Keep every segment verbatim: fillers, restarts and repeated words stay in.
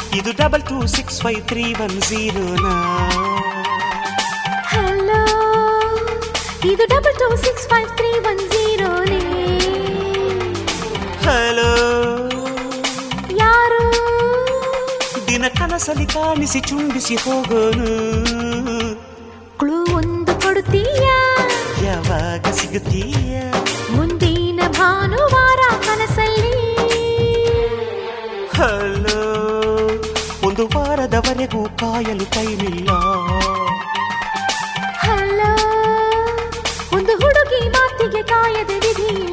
ಇದು double two six five three one ಜೀರೋನಾ? Hello, ಇದು double two six five three one ಜೀರೋನೇ. Hello, ಯಾರು? ದಿನ ಕನಸಲಿ ಕಾಣಿಸಿ ಚುಂಬಿಸಿ ಹೋಗೋನು. ಕ್ಲೂ ಒಂದು ಕೊಡುತ್ತೀಯಾ? ಯಾವಾಗ ಸಿಗುತ್ತೀಯ? ಮುಂದಿನ ಭಾನುವಾರ ಕನಸಲ್ಲಿ. ಹಲೋ, ಒಂದು ವಾರದವರೆಗೂ ಕಾಯಲು ಟೈಮಿಲ್ಲ. ಹಲೋ, ಒಂದು ಹುಡುಗಿ ಮಾತಿಗೆ ಕಾಯದ ವಿಧಿಯಿಲ್ಲ.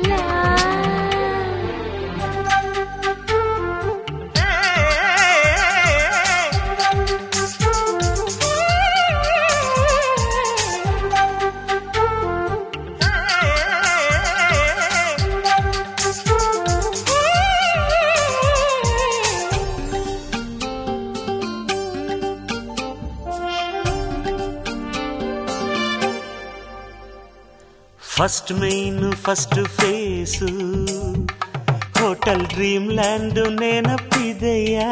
First main first phase hotel Dreamland ನೆನಪಿದೆಯಾ?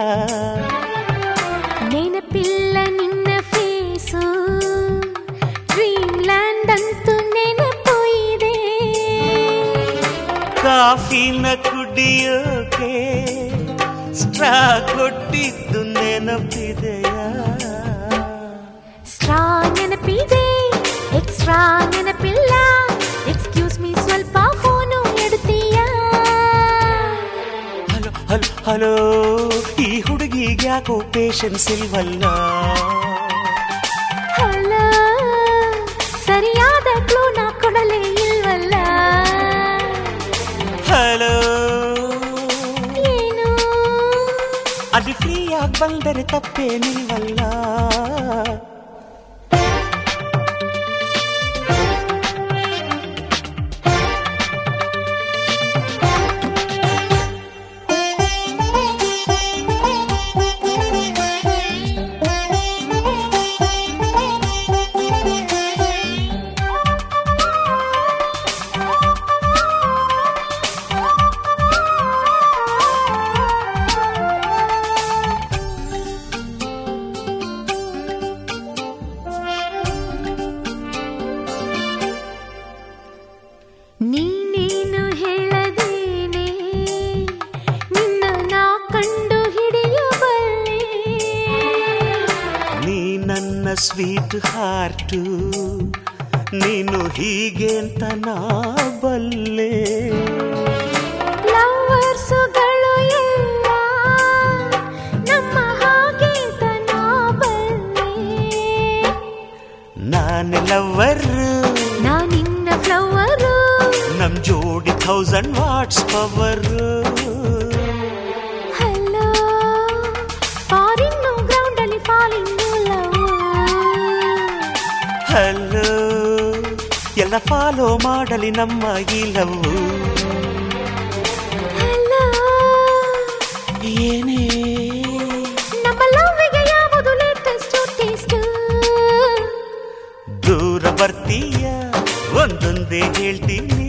ನೆನಪಿಲ್ಲ ನಿನ್ನ ಫೇಸು, ಡ್ರೀಮ್ ಲ್ಯಾಂಡ್ ಅಂತೂ ನೆನಪು ಇದೆ. ಕಾಫಿನ ಕುಡಿಯೋಕೆ ಸ್ಟ್ರಾ ಕೊಟ್ಟಿದ್ದು ನೆನಪಿದೆಯಾ? ಸ್ಟ್ರಾ ನೆನಪಿದೆ, ಎಕ್ಸ್ಟ್ರಾ ನೆನಪಿಲ್ಲ. ಎಕ್ಸ್ಕ್ಯೂಸ್ ಮೀ, ಸ್ವಲ್ಪ ಫೋನು ಎಡುತ್ತೀಯಾ? ಹಲೋ ಹಲೋ ಹಲೋ, ಈ ಹುಡುಗಿಗೆ ಯಾಕೋ ಪೇಷನ್ಸ್ ಇಲ್ವಲ್ಲ? ಹಲೋ, ಸರಿಯಾದ ಕ್ಲೂನ ಕೊಡಲೇ ಇಲ್ವಲ್ಲ? ಹಲೋ, ಏನು? ಅದು ಫ್ರೀಯಾಗಿ ಬಂದರೆ ತಪ್ಪೇನಿಲ್ವಲ್ಲ? ನೀನೇನು ಹೇಳದೇನೆ ನಿನ್ನ ನಾ ಕಂಡು ಹಿಡಿಯಬಲ್ಲೆ. ನೀ ನನ್ನ ಸ್ವೀಟ್ ಹಾರ್ಟು, ನೀನು ಹೀಗೆ ಅಂತ ನಾ ಬಲ್ಲೆ. ಲವರ್ಸುಗಳು ಎಲ್ಲ ನಮ್ಮ ಹಾಗೆ ಅಂತ ನಾ ಬಲ್ಲೆ. ನಾನೇ ಲವ್ವರ್, ನಾ ನಿನ್ನ ಫ್ಲವರು. ನಮ್ ಜೋಡಿ thousand watts power. Hello, foreign ground ಅಲ್ಲಿ ಫಾಲಿಂಗ್ ಲವ್. ಹಲೋ, ಎಲ್ಲ ಫಾಲೋ ಮಾಡಲಿ ನಮ್ಮ ಈ ಲವ್. ಹಲೋ, ಏನೇ ನಮ್ಮ ಲವ್ಗೆ ಯಾವುದು ಲೇಟೆಸ್ಟ್ ಟೇಸ್ಟ್? ದೂರ ಬರ್ತೀಯ, ಒಂದೊಂದೇ ಹೇಳ್ತೀನಿ.